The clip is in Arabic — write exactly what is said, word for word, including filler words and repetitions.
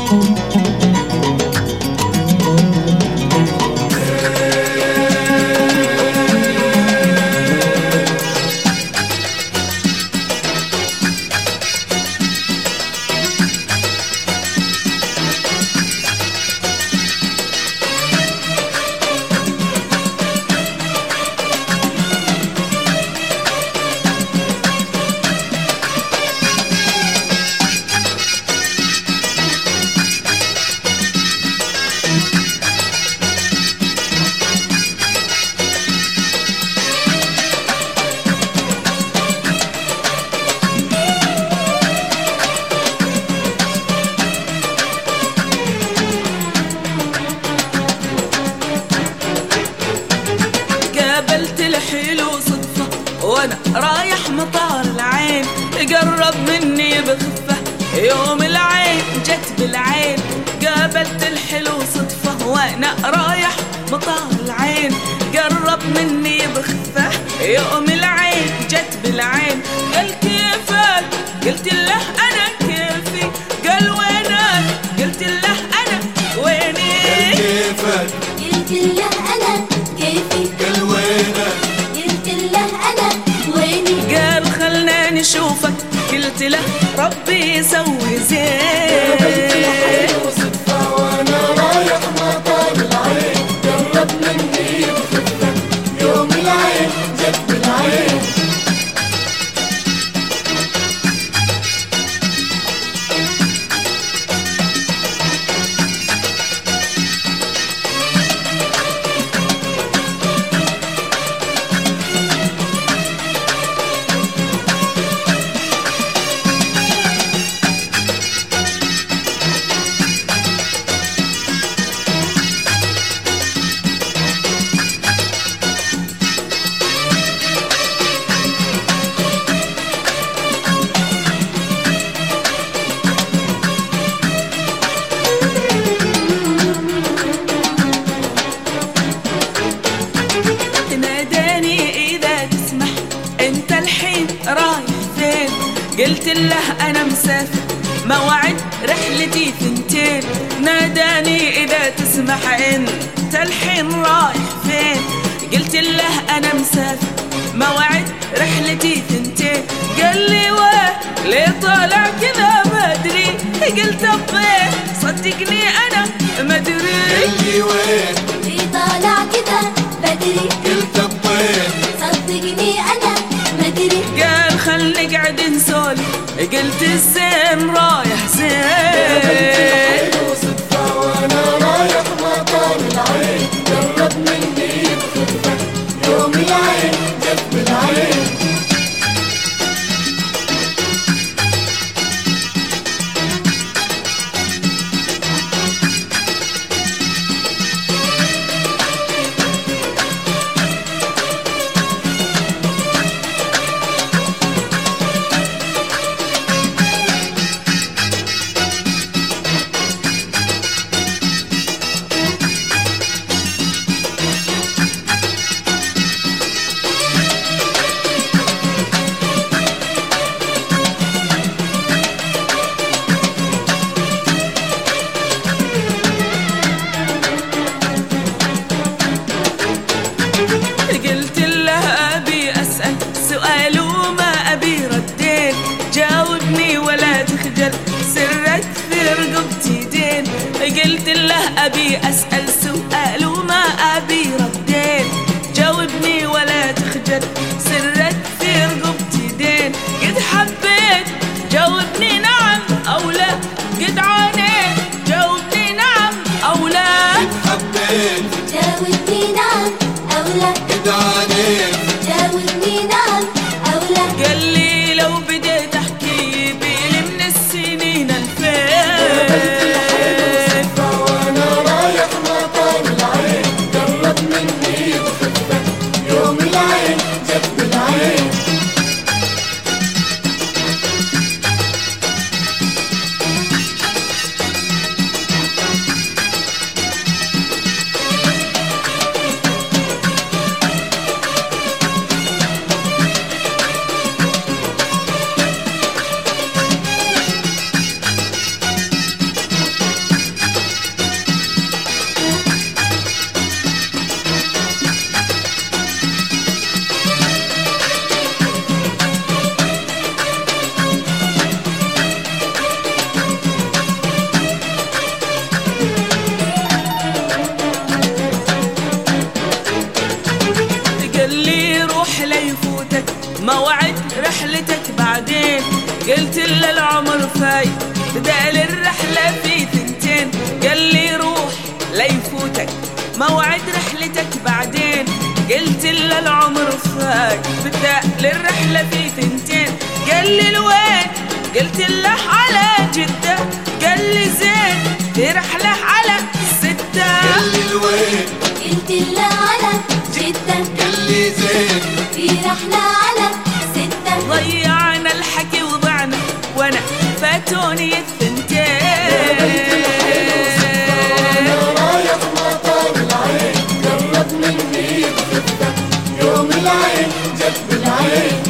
الحلو صدفة وانا رايح مطار العين، قرب مني بخفة يوم العين جت بالعين. قابلت الحلو صدفة وانا رايح مطار العين، قرب مني بخفة يوم العين جت بالعين. قال كيفك؟ قلت له انا كيفي. قال وينك؟ قلت له انا ويني. قال كيفك؟ قلت له انا كيفي. قال وينك؟ قلت له انا ويني. قال خلنا نشوفك. قلت له ربي يسوي زين. قابلت الحلو صدفة وانا رايح مطار العين، قرب مني بخفة يوم العين جت بالعين. رايح فين؟ قلت له أنا مسافر موعد رحلتي ثنتين. ناداني إذا تسمح أنت الحين رايح فين؟ قلت له أنا مسافر موعد رحلتي ثنتين. قال لي وين؟ ليه طالع كذا بدري؟ قلت أبيه صدقني أنا مدري. قال لي وين؟ ليه طالع كذا بدري؟ قلت أبيه صدقني أنا مدري. قال خل نقعد نسولف. قلت الزين رايح زين. قابلت الحلو صدفة وانا رايح مطار العين، قرب مني بخفة يوم العين جت بالعين. قلت له أبي أسأل سؤال وما أبي ردين. جاوبني ولا تخجل سرك في رقبتي دين. قلت له أبي أسأل سؤال وما أبي ردين. جاوبني ولا تخجل سرك في رقبتي دين. قد حبيت جاوبني نعم أو لا. قد عانيت جاوبني نعم أو لا. قد حبيت جاوبني نعم أو لا. قد عانيت جاوبني نعم أو لا. قال لي لو بديت احكي بيلي من السنين قابلت الحلو الفين. صدفة وانا رايح مطار العين، قرب مني بخفة يوم العين جت بالعين. موعد رحلتك بعدين. قلت له العمر فايت بدأ الرحلة في ثنتين. قال لي روح لا يفوتك موعد رحلتك بعدين. قلت له العمر فايت بدأ الرحلة في ثنتين. قال لي لوين؟ قلت له على جدة. قال لي زين في رحلة على ستة. قال لي لوين؟ قلت له على جدة. قال لي زين في رحلة على ستة. ضيعنا الحكي وضعنا وانا فاتوني الثنتين. وانا رايح مطار العين، قرب مني بخفة، يوم العين جت بالعين.